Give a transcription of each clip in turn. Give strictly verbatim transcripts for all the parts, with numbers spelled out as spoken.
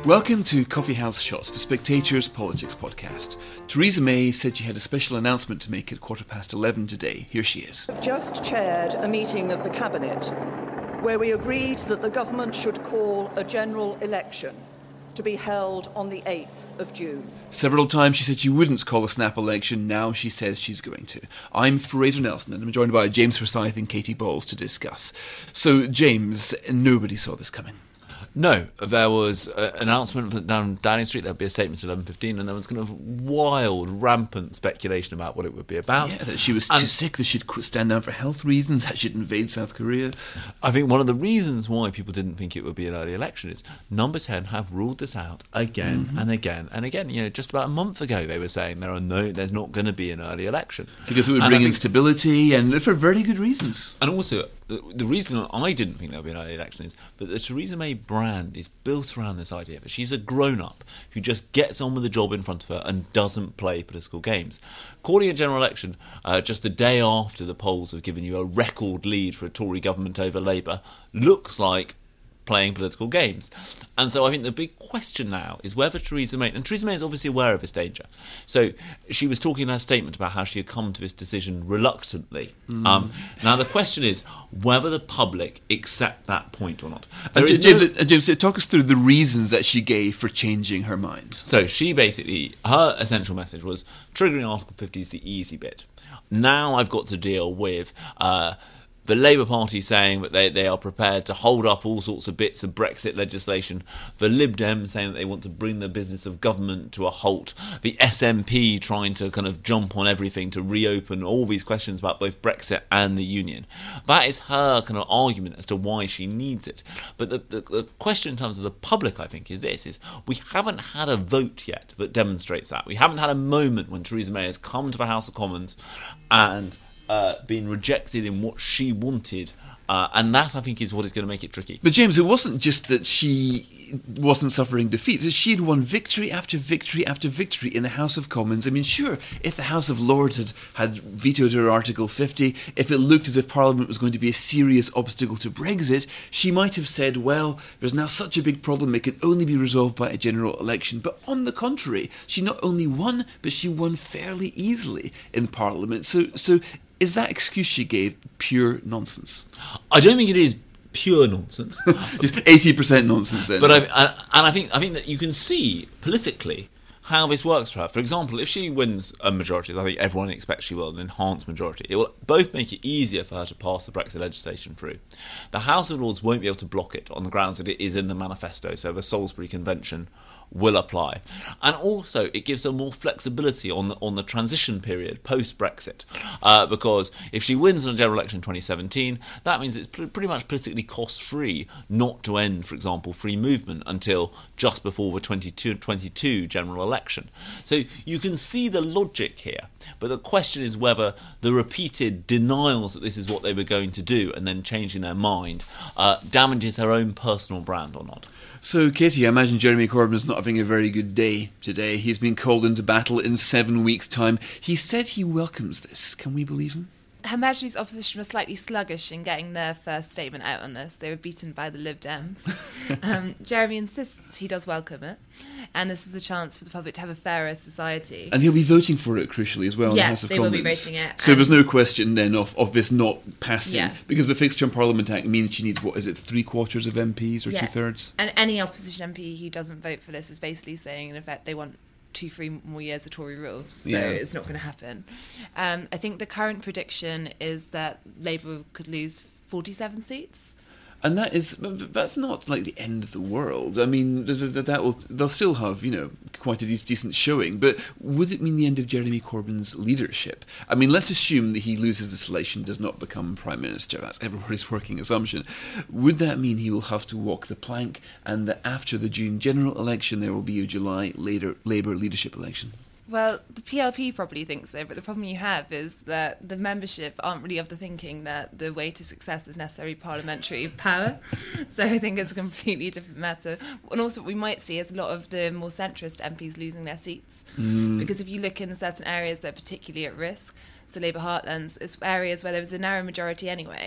Welcome to Coffee House Shots for Spectator's Politics podcast. Theresa May said she had a special announcement to make at quarter past eleven today. Here she is. I've just chaired a meeting of the Cabinet where we agreed that the government should call a general election to be held on the eighth of June. Several times she said she wouldn't call a snap election. Now she says she's going to. I'm Fraser Nelson and I'm joined by James Forsyth and Katie Bowles to discuss. So, James, nobody saw this coming. No, there was an announcement down Downing Street, there'd be a statement at eleven fifteen, and there was kind of wild, rampant speculation about what it would be about. Yeah, that she was and too sick, that she'd quit stand down for health reasons, that she'd invade South Korea. I think one of the reasons why people didn't think it would be an early election is Number ten have ruled this out again mm-hmm. and again and again. You know, just about a month ago they were saying there are no, there's not going to be an early election. Because it would and bring think, instability, and for very good reasons. And also, the, the reason I didn't think there would be an early election is that the Theresa May brand is built around this idea that she's a grown-up who just gets on with the job in front of her and doesn't play political games. Calling a general election uh, just the day after the polls have given you a record lead for a Tory government over Labour looks like playing political games. And so I think the big question now is whether Theresa May, and Theresa May is obviously aware of this danger. So she was talking in her statement about how she had come to this decision reluctantly. Mm. Um, now the question is whether the public accept that point or not. Uh, James, no, James, talk us through the reasons that she gave for changing her mind. So she basically, her essential message was triggering Article fifty is the easy bit. Now I've got to deal with Uh, the Labour Party saying that they, they are prepared to hold up all sorts of bits of Brexit legislation, the Lib Dems saying that they want to bring the business of government to a halt, the S N P trying to kind of jump on everything to reopen all these questions about both Brexit and the Union. That is her kind of argument as to why she needs it. But the, the, the question in terms of the public, I think, is this, is we haven't had a vote yet that demonstrates that. We haven't had a moment when Theresa May has come to the House of Commons and Uh, been rejected in what she wanted, uh, and that I think is what is going to make it tricky. But James, it wasn't just that she wasn't suffering defeat. She had won victory after victory after victory in the House of Commons. I mean, sure, if the House of Lords had, had vetoed her Article fifty, if it looked as if Parliament was going to be a serious obstacle to Brexit, she might have said, well, there's now such a big problem, it can only be resolved by a general election. But on the contrary, she not only won, but she won fairly easily in Parliament. So, so is that excuse she gave pure nonsense? I don't think it is pure nonsense. Just eighty percent nonsense then. But I, I, and I think I think that you can see politically how this works for her. For example, if she wins a majority, as I think everyone expects she will, an enhanced majority, it will both make it easier for her to pass the Brexit legislation through. The House of Lords won't be able to block it on the grounds that it is in the manifesto, so the Salisbury Convention will apply. And also, it gives her more flexibility on the, on the transition period post-Brexit, uh, because if she wins in a general election in twenty seventeen, that means it's pr- pretty much politically cost-free not to end, for example, free movement until just before the twenty twenty-two general election. So you can see the logic here, but the question is whether the repeated denials that this is what they were going to do and then changing their mind uh, damages her own personal brand or not. So, Katie, I imagine Jeremy Corbyn is not having a very good day today. He's been called into battle in seven weeks' time. He said he welcomes this. Can we believe him? Her Majesty's opposition was slightly sluggish in getting their first statement out on this. They were beaten by the Lib Dems. um, Jeremy insists he does welcome it, and this is a chance for the public to have a fairer society. And he'll be voting for it, crucially, as well, yeah, in the House of they Commons. will be voting it. So there's no question, then, of, of this not passing, yeah. because the Fixed Term Parliament Act means she needs, what is it, three-quarters of M Ps or yeah. two-thirds? And any opposition M P who doesn't vote for this is basically saying, in effect, they want two, three more years of Tory rule, so yeah. it's not going to happen. Um, I think the current prediction is that Labour could lose forty-seven seats. And that is, that's not like the end of the world. I mean, that, that will, they'll still have, you know, quite a decent showing. But would it mean the end of Jeremy Corbyn's leadership? I mean, let's assume that he loses this election, does not become Prime Minister. That's everybody's working assumption. Would that mean he will have to walk the plank and that after the June general election, there will be a July later Labour leadership election? Well, the P L P probably thinks so, but the problem you have is that the membership aren't really of the thinking that the way to success is necessarily parliamentary power. So I think it's a completely different matter. And also what we might see is a lot of the more centrist M Ps losing their seats. Mm. Because if you look in certain areas that are particularly at risk, so Labour heartlands, it's areas where there was a narrow majority anyway,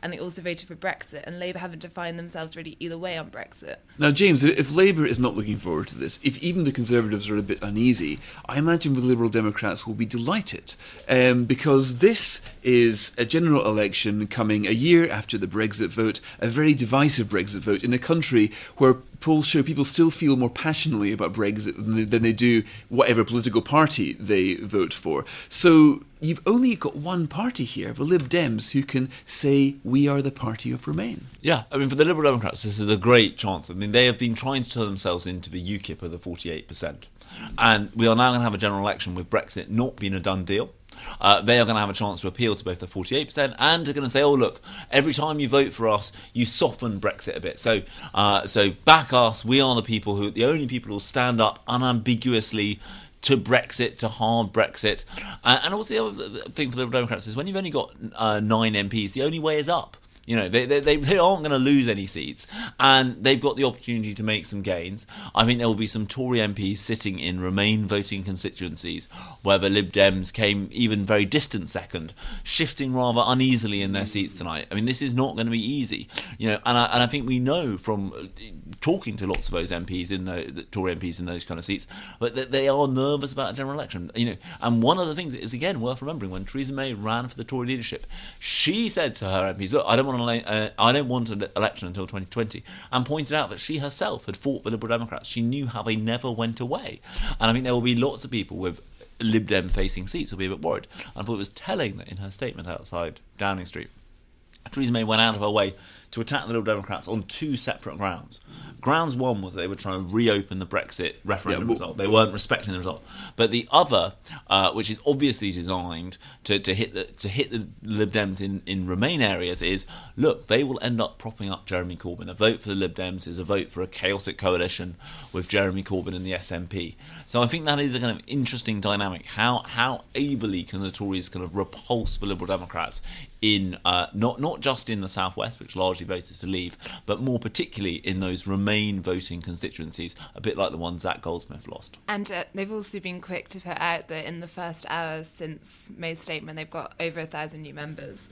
and they also voted for Brexit, and Labour haven't defined themselves really either way on Brexit. Now, James, if Labour is not looking forward to this, if even the Conservatives are a bit uneasy, I imagine the Liberal Democrats will be delighted, um, because this is a general election coming a year after the Brexit vote, a very divisive Brexit vote in a country where polls show people still feel more passionately about Brexit than they, than they do whatever political party they vote for. So you've only got one party here, the Lib Dems, who can say, we are the party of Remain. Yeah, I mean, for the Liberal Democrats, this is a great chance. I mean, they have been trying to turn themselves into the UKIP of the forty-eight percent. And we are now going to have a general election with Brexit not being a done deal. Uh, they are going to have a chance to appeal to both the forty-eight percent and they're going to say, oh, look, every time you vote for us, you soften Brexit a bit. So uh, so back us. We are the people who, the only people who will stand up unambiguously to Brexit, to hard Brexit. Uh, and also the other thing for the Liberal Democrats is when you've only got uh, nine M Ps, the only way is up. You know, they, they they aren't going to lose any seats, and they've got the opportunity to make some gains. I think there will be some Tory M Ps sitting in Remain voting constituencies where the Lib Dems came even very distant second, shifting rather uneasily in their seats tonight. I mean, this is not going to be easy, you know, and I, and I think we know from talking to lots of those M Ps in the, the Tory M Ps in those kind of seats, but that they are nervous about a general election. You know, and one of the things that is again worth remembering, when Theresa May ran for the Tory leadership, she said to her M Ps, "Look, I don't want Uh, I don't want an election until twenty twenty," and pointed out that she herself had fought for Liberal Democrats. She knew how they never went away. And I think there will be lots of people with Lib Dem facing seats who will be a bit worried. And I thought it was telling that in her statement outside Downing Street, Theresa May went out of her way to attack the Liberal Democrats on two separate grounds. Grounds one was they were trying to reopen the Brexit referendum yeah, well, result. They weren't respecting the result. But the other, uh, which is obviously designed to, to hit the to hit the Lib Dems in, in Remain areas, is, look, they will end up propping up Jeremy Corbyn. A vote for the Lib Dems is a vote for a chaotic coalition with Jeremy Corbyn and the S N P. So I think that is a kind of interesting dynamic. How how ably can the Tories kind of repulse the Liberal Democrats in uh, not not just in the southwest, which largely voted to leave, but more particularly in those Remain voting constituencies, a bit like the one Zach Goldsmith lost. And uh, they've also been quick to put out that in the first hour since May's statement, they've got over a thousand new members.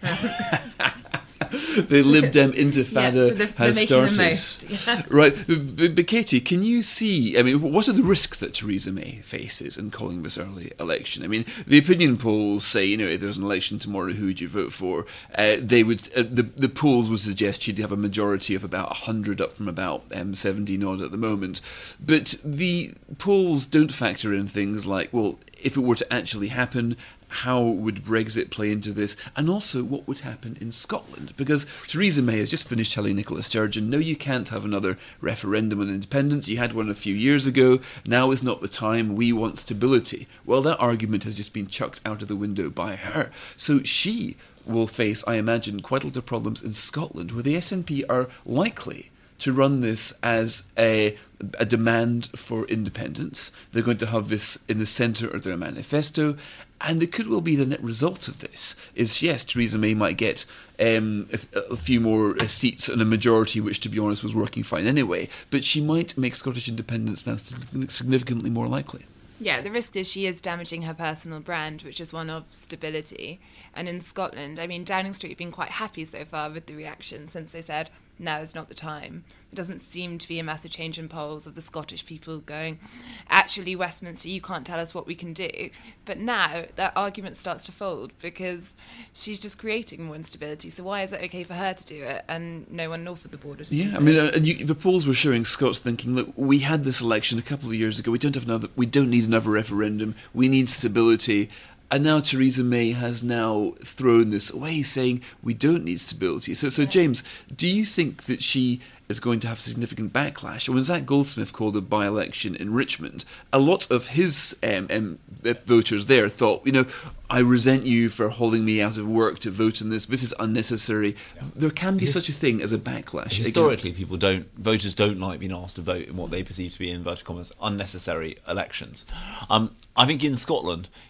The Lib Dem Intifada yeah, so they're, has they're started. The most, yeah. Right, but, but Katie, can you see, I mean, what are the risks that Theresa May faces in calling this early election? I mean, the opinion polls say, you know, if there's an election tomorrow, who would you vote for? Uh, they would, uh, the, the polls would suggest she'd have a majority of about one hundred, up from about um, seventeen odd at the moment. But the polls don't factor in things like, well, if it were to actually happen, how would Brexit play into this? And also, what would happen in Scotland? Because Theresa May has just finished telling Nicola Sturgeon, no, you can't have another referendum on independence. You had one a few years ago. Now is not the time. We want stability. Well, that argument has just been chucked out of the window by her. So she will face, I imagine, quite a lot of problems in Scotland, where the S N P are likely to run this as a, a demand for independence. They're going to have this in the centre of their manifesto, and it could well be the net result of this is, yes, Theresa May might get um, a, a few more uh, seats and a majority, which, to be honest, was working fine anyway, but she might make Scottish independence now significantly more likely. Yeah, the risk is she is damaging her personal brand, which is one of stability. And in Scotland, I mean, Downing Street have been quite happy so far with the reaction since they said, now is not the time. There doesn't seem to be a massive change in polls of the Scottish people going, actually, Westminster, you can't tell us what we can do. But now that argument starts to fold because she's just creating more instability. So why is it okay for her to do it and no one north of the border to do Yeah, so? I mean, uh, you, the polls were showing Scots thinking, look, we had this election a couple of years ago. We don't have another. We don't need another referendum. We need stability. And now Theresa May has now thrown this away, saying we don't need stability. So, so James, do you think that she is going to have significant backlash? When Zach Goldsmith called a by-election in Richmond, a lot of his um, um, voters there thought, you know, I resent you for holding me out of work to vote in this. This is unnecessary. Yeah. There can be His, such a thing as a backlash. Historically, again. people don't, voters don't like being asked to vote in what they perceive to be, in inverted commas, unnecessary elections. Um, I think in Scotland,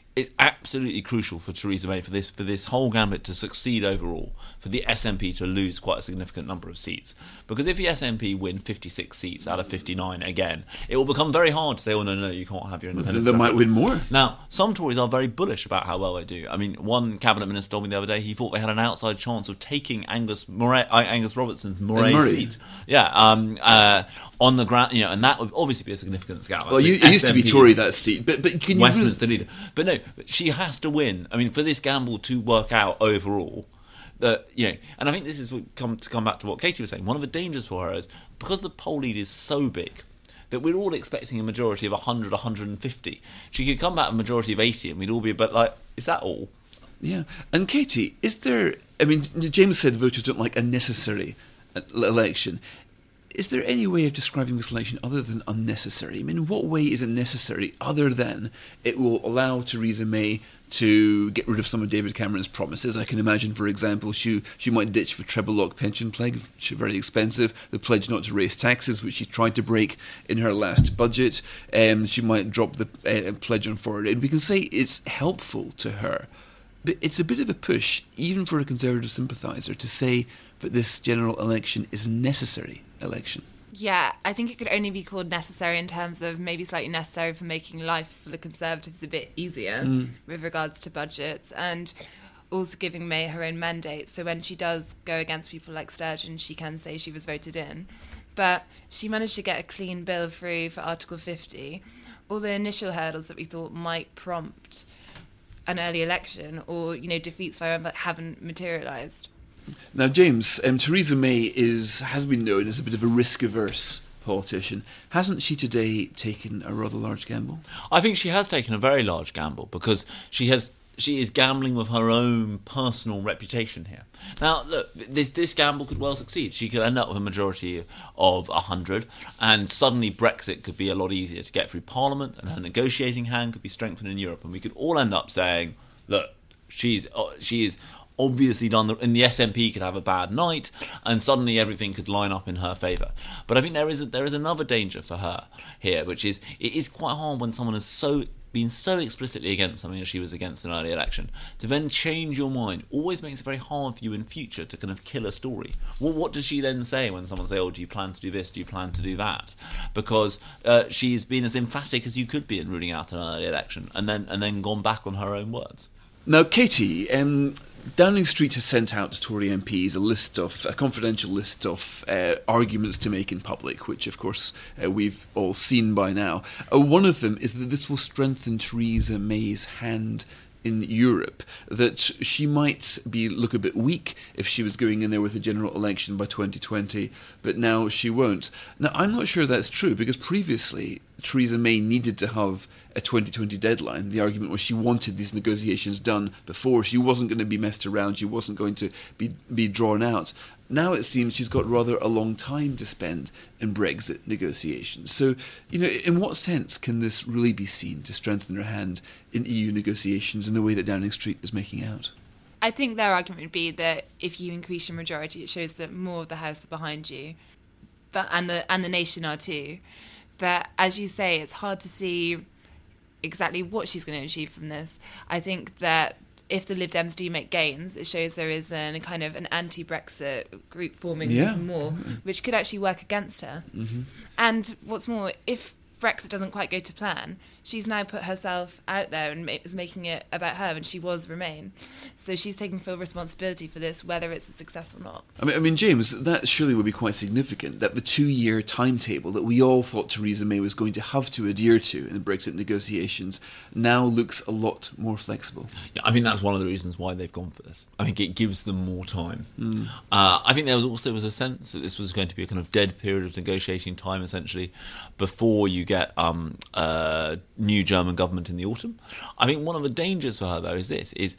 it's absolutely crucial for Theresa May for this for this whole gambit to succeed overall, for the S N P to lose quite a significant number of seats. Because if the S N P win fifty-six seats out of fifty-nine again, it will become very hard to say, oh, no, no, you can't have your independence. They might win more. Now, some Tories are very bullish about how well they do. I mean, one cabinet minister told me the other day he thought they had an outside chance of taking Angus Moray, uh, Angus Robertson's Moray, Murray. seat. Yeah, um, uh, on the ground, you know, and that would obviously be a significant scandal. Well, you, it used to be Tory, that seat, but but can you Westminster really... leader, but no, she has to win. I mean, for this gamble to work out overall, that you know, and I think this is what come to come back to what Katie was saying. One of the dangers for her is because the poll lead is so big that we're all expecting a majority of one hundred, one hundred fifty. She could come back with a majority of eighty, and we'd all be a bit like, is that all? Yeah, and Katie, is there? I mean, James said voters don't like a necessary election. Is there any way of describing this election other than unnecessary? I mean, what way is it necessary other than it will allow Theresa May to get rid of some of David Cameron's promises? I can imagine, for example, she she might ditch the treble lock pension pledge, which is very expensive, the pledge not to raise taxes, which she tried to break in her last budget. Um, she might drop the uh, pledge on foreign aid. We can say it's helpful to her, but it's a bit of a push, even for a Conservative sympathiser, to say that this general election is necessary election. Yeah, I think it could only be called necessary in terms of maybe slightly necessary for making life for the Conservatives a bit easier mm. with regards to budgets, and also giving May her own mandate. So when she does go against people like Sturgeon, she can say she was voted in. But she managed to get a clean bill through for Article fifty. All the initial hurdles that we thought might prompt an early election or, you know, defeats by but haven't materialised. Now, James, um, Theresa May is has been known as a bit of a risk-averse politician. Hasn't she today taken a rather large gamble? I think she has taken a very large gamble because she has she is gambling with her own personal reputation here. Now, look, this this gamble could well succeed. She could end up with a majority of one hundred, and suddenly Brexit could be a lot easier to get through Parliament, and her negotiating hand could be strengthened in Europe, and we could all end up saying, look, she's uh, she is obviously done, the, and the S N P could have a bad night, and suddenly everything could line up in her favour. But I think there is a, there is another danger for her here, which is it is quite hard when someone has so been so explicitly against something as she was against an early election, to then change your mind always makes it very hard for you in future to kind of kill a story. Well, what does she then say when someone says, oh, do you plan to do this, do you plan to do that? Because uh, she's been as emphatic as you could be in ruling out an early election, and then and then gone back on her own words. Now, Katie, um, Downing Street has sent out to Tory M Ps a list of a confidential list of uh, arguments to make in public, which, of course, uh, we've all seen by now. Uh, one of them is that this will strengthen Theresa May's hand in Europe, that she might be look a bit weak if she was going in there with a general election by twenty twenty, but now she won't. Now, I'm not sure that's true, because previously Theresa May needed to have a twenty twenty deadline. The argument was she wanted these negotiations done before. She wasn't going to be messed around. She wasn't going to be be drawn out. Now it seems she's got rather a long time to spend in Brexit negotiations. So, you know, in what sense can this really be seen to strengthen her hand in E U negotiations in the way that Downing Street is making out? I think their argument would be that if you increase your majority, it shows that more of the House are behind you, but and the and the nation are too. But as you say, it's hard to see exactly what she's going to achieve from this. I think that if the Lib Dems do make gains, it shows there is an, a kind of an anti-Brexit group forming yeah. even more, which could actually work against her. Mm-hmm. And what's more, if Brexit doesn't quite go to plan, she's now put herself out there and is making it about her, and she was Remain. So she's taking full responsibility for this, whether it's a success or not. I mean, I mean, James, that surely would be quite significant, that the two-year timetable that we all thought Theresa May was going to have to adhere to in the Brexit negotiations now looks a lot more flexible. Yeah, I think that's one of the reasons why they've gone for this. I think it gives them more time. Mm. Uh, I think there was also was a sense that this was going to be a kind of dead period of negotiating time, essentially, before you get um, a new German government in the autumn. I think one of the dangers for her, though, is this, is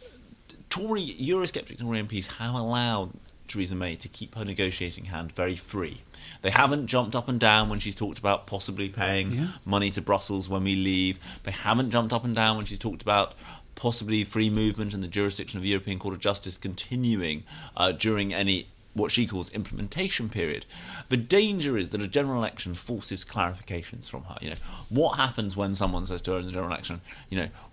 Tory, Eurosceptic Tory M Ps have allowed Theresa May to keep her negotiating hand very free. They haven't jumped up and down when she's talked about possibly paying yeah. money to Brussels when we leave. They haven't jumped up and down when she's talked about possibly free movement and the jurisdiction of the European Court of Justice continuing uh, during any what she calls implementation period. The danger is that a general election forces clarifications from her. You know, what happens when someone says to her in the general election, you know,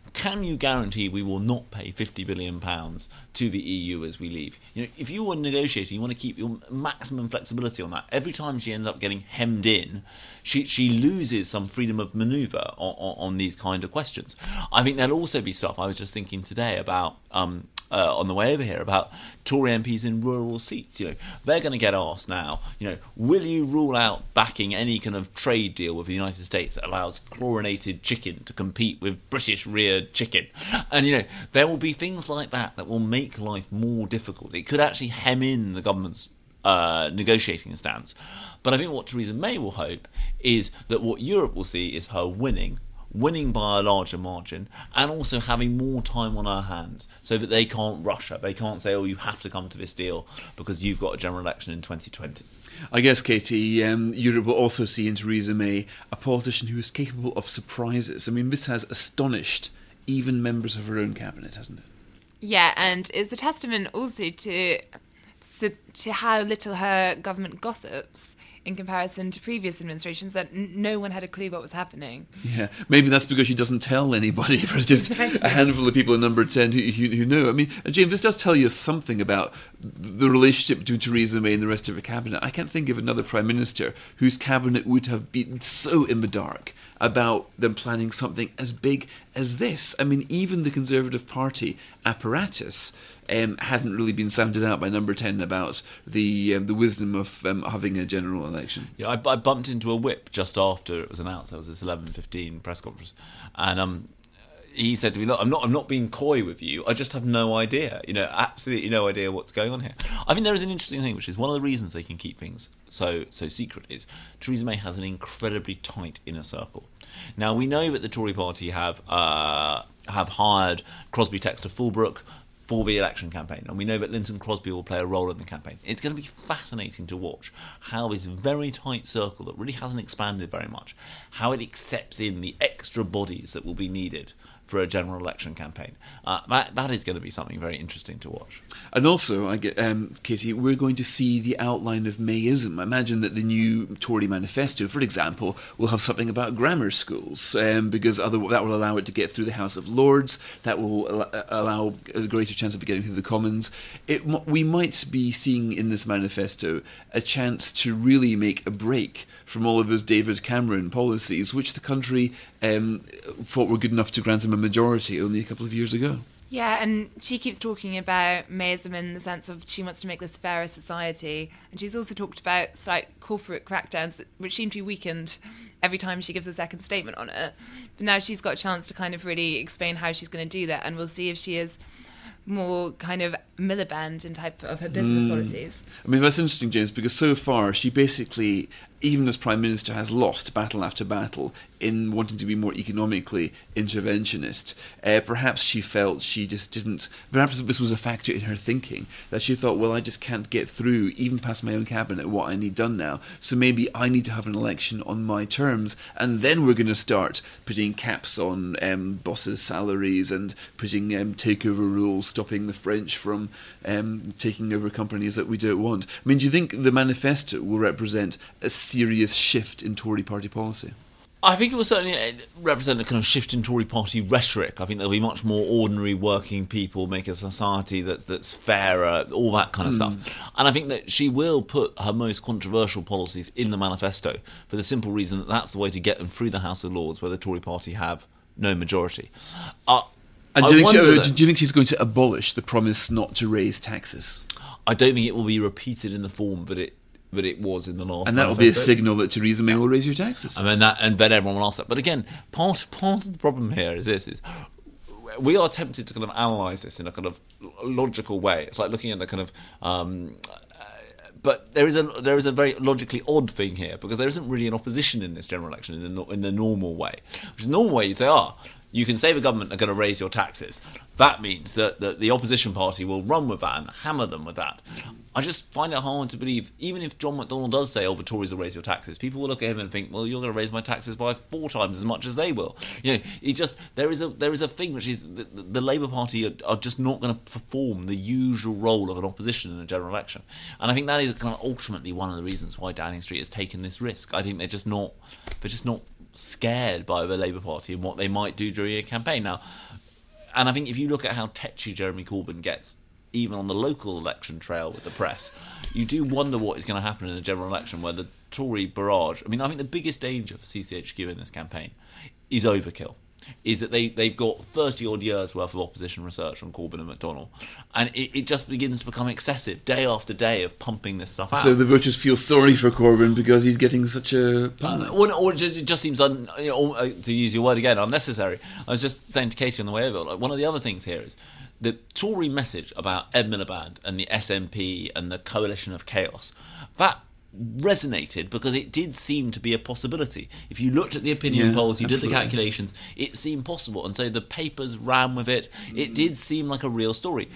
can you guarantee we will not pay fifty billion pounds to the E U as we leave? You know, if you were negotiating, you want to keep your maximum flexibility on that. Every time she ends up getting hemmed in, she she loses some freedom of manoeuvre on, on, on these kind of questions. I think there'll also be stuff, I was just thinking today about... Um, Uh, on the way over here about Tory M Ps in rural seats. You know, they're going to get asked now, you know, will you rule out backing any kind of trade deal with the United States that allows chlorinated chicken to compete with British reared chicken? And, you know, there will be things like that that will make life more difficult. It could actually hem in the government's uh, negotiating stance. But I think what Theresa May will hope is that what Europe will see is her winning winning by a larger margin, and also having more time on our hands so that they can't rush her. They can't say, oh, you have to come to this deal because you've got a general election in twenty twenty. I guess, Katie, um, Europe will also see in Theresa May a politician who is capable of surprises. I mean, this has astonished even members of her own cabinet, hasn't it? Yeah, and it's a testament also to, to, to how little her government gossips in comparison to previous administrations, that n- no one had a clue what was happening. Yeah, maybe that's because she doesn't tell anybody. There's just a handful of people in number ten who, who, who know. I mean, James, this does tell you something about the relationship between Theresa May and the rest of her cabinet. I can't think of another prime minister whose cabinet would have been so in the dark about them planning something as big as this. I mean, even the Conservative Party apparatus Um, hadn't really been sounded out by number ten about the um, the wisdom of um, having a general election. Yeah, I, I bumped into a whip just after it was announced. That was this eleven fifteen press conference, and um, he said to me, "Look, I'm not I'm not being coy with you. I just have no idea. You know, absolutely no idea what's going on here." I think there is an interesting thing, which is one of the reasons they can keep things so so secret is Theresa May has an incredibly tight inner circle. Now we know that the Tory Party have uh, have hired Crosby, Textor, Fulbrook for the election campaign, and we know that Linton Crosby will play a role in the campaign. It's going to be fascinating to watch how this very tight circle that really hasn't expanded very much, how it accepts in the extra bodies that will be needed for a general election campaign. Uh, that that is going to be something very interesting to watch. And also, I get, um, Katie, we're going to see the outline of Mayism. I imagine that the new Tory manifesto, for example, will have something about grammar schools, um, because other, that will allow it to get through the House of Lords. That will al- allow a greater chance of getting through the Commons. It, we might be seeing in this manifesto a chance to really make a break from all of those David Cameron policies, which the country um, thought were good enough to grant him a majority only a couple of years ago. Yeah, and she keeps talking about Mayism in the sense of she wants to make this fairer society. And she's also talked about slight corporate crackdowns, which seem to be weakened every time she gives a second statement on it. But now she's got a chance to kind of really explain how she's going to do that, and we'll see if she is more kind of Miliband in type of her business mm. policies. I mean, that's interesting, James, because so far she basically, even as Prime Minister, has lost battle after battle in wanting to be more economically interventionist. Uh, perhaps she felt she just didn't, perhaps this was a factor in her thinking, that she thought, well, I just can't get through, even past my own cabinet, what I need done now, so maybe I need to have an election on my terms, and then we're going to start putting caps on um, bosses' salaries and putting um, takeover rules, stopping the French from um, taking over companies that we don't want. I mean, do you think the manifesto will represent a serious shift in Tory party policy? I think it will certainly represent a kind of shift in Tory party rhetoric. I think there'll be much more ordinary working people, make a society that's that's fairer, all that kind of mm. stuff. And I think that she will put her most controversial policies in the manifesto for the simple reason that that's the way to get them through the House of Lords, where the Tory party have no majority. Uh, and do you, think she, that, do you think she's going to abolish the promise not to raise taxes? I don't think it will be repeated in the form that it that it was in the last. And that will be a signal that Theresa May will raise your taxes. I mean, that, and then everyone will ask that. But again, part part of the problem here is this: is we are tempted to kind of analyse this in a kind of logical way. It's like looking at the kind of. Um, but there is a there is a very logically odd thing here, because there isn't really an opposition in this general election in the in the normal way. Which is the normal way you say, ah. Oh, you can say the government are going to raise your taxes. That means that, that the opposition party will run with that and hammer them with that. I just find it hard to believe, even if John McDonnell does say, oh, the Tories will raise your taxes, people will look at him and think, well, you're going to raise my taxes by four times as much as they will. You know, it just, there is a there is a thing which is, the, the Labour Party are, are just not going to perform the usual role of an opposition in a general election. And I think that is kind of ultimately one of the reasons why Downing Street has taken this risk. I think they're just not, they're just not scared by the Labour Party and what they might do during a campaign. Now, and I think if you look at how tetchy Jeremy Corbyn gets, even on the local election trail with the press, you do wonder what is going to happen in the general election where the Tory barrage... I mean, I think the biggest danger for C C H Q in this campaign is overkill. Is that they, they've got thirty-odd years' worth of opposition research on Corbyn and McDonnell. And it, it just begins to become excessive, day after day of pumping this stuff out. So the voters feel sorry for Corbyn because he's getting such a... Uh, or, or it just, it just seems, un, you know, to use your word again, unnecessary. I was just saying to Katie on the way over, like, one of the other things here is the Tory message about Ed Miliband and the S N P and the coalition of chaos, that resonated because it did seem to be a possibility. If you looked at the opinion yeah, polls, you absolutely. did the calculations, it seemed possible, and so the papers ran with it. It did seem like a real story.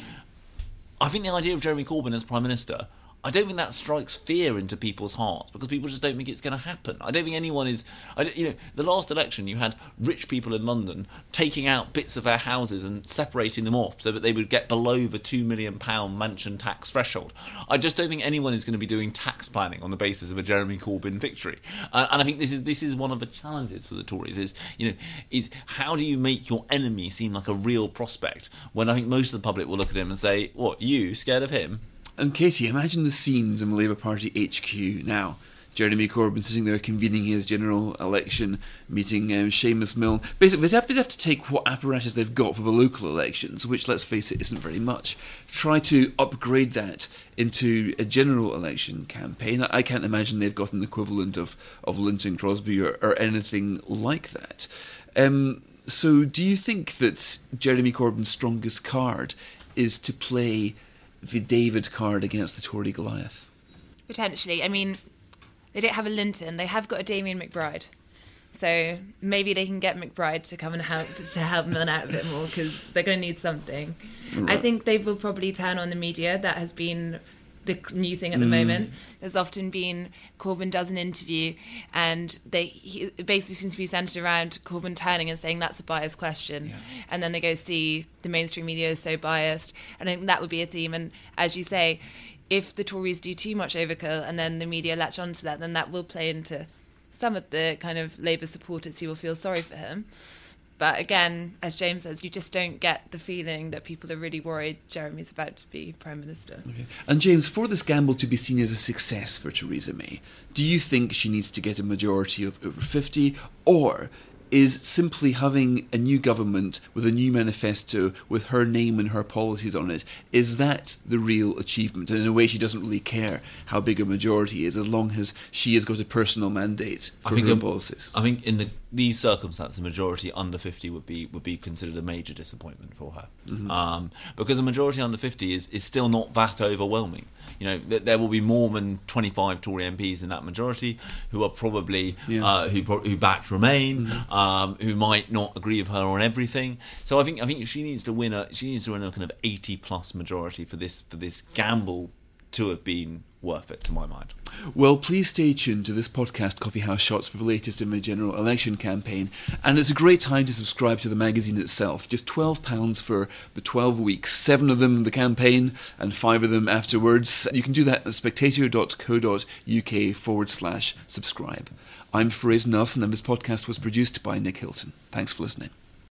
I think the idea of Jeremy Corbyn as Prime Minister, I don't think that strikes fear into people's hearts because people just don't think it's going to happen. I don't think anyone is... I don't, you know, the last election, you had rich people in London taking out bits of their houses and separating them off so that they would get below the two million pounds mansion tax threshold. I just don't think anyone is going to be doing tax planning on the basis of a Jeremy Corbyn victory. Uh, and I think this is this is one of the challenges for the Tories is, you know, is how do you make your enemy seem like a real prospect when I think most of the public will look at him and say, what, you, scared of him? And Katie, imagine the scenes in the Labour Party H Q now. Jeremy Corbyn sitting there convening his general election meeting, um, Seamus Milne. Basically, they have, they have to take what apparatus they've got for the local elections, which, let's face it, isn't very much, try to upgrade that into a general election campaign. I can't imagine they've got an equivalent of, of Linton Crosby or, or anything like that. Um, so do you think that Jeremy Corbyn's strongest card is to play the David card against the Tory Goliath? Potentially. I mean, they don't have a Linton. They have got a Damien McBride. So maybe they can get McBride to come and help to help Milne out a bit more because they're going to need something. Right. I think they will probably turn on the media. That has been the new thing at the mm. moment. There's often been Corbyn does an interview and they he, it basically seems to be centred around Corbyn turning and saying that's a biased question, yeah. and then they go see the mainstream media is so biased, and I think that would be a theme. And as you say, if the Tories do too much overkill and then the media latch onto that, then that will play into some of the kind of Labour supporters who will feel sorry for him. But again, as James says, you just don't get the feeling that people are really worried Jeremy's about to be Prime Minister. Okay. And James, for this gamble to be seen as a success for Theresa May, do you think she needs to get a majority of over fifty, or is simply having a new government with a new manifesto with her name and her policies on it, is that the real achievement? And in a way, she doesn't really care how big a majority is as long as she has got a personal mandate for I think her in, policies. I think in the, these circumstances, a majority under fifty would be would be considered a major disappointment for her. Mm-hmm. Um, because a majority under fifty is, is still not that overwhelming. You know, th- there will be more than twenty-five Tory M Ps in that majority who are probably yeah. uh, who pro- who backed Remain, mm-hmm. um, who might not agree with her on everything. So I think I think she needs to win a she needs to win a kind of eighty plus majority for this for this gamble to have been worth it, to my mind. Well, please stay tuned to this podcast, Coffee House Shots, for the latest in the general election campaign. And it's a great time to subscribe to the magazine itself. Just twelve pounds for the twelve weeks, seven of them in the campaign and five of them afterwards. You can do that at spectator.co.uk forward slash subscribe. I'm Fraser Nelson, and this podcast was produced by Nick Hilton. Thanks for listening.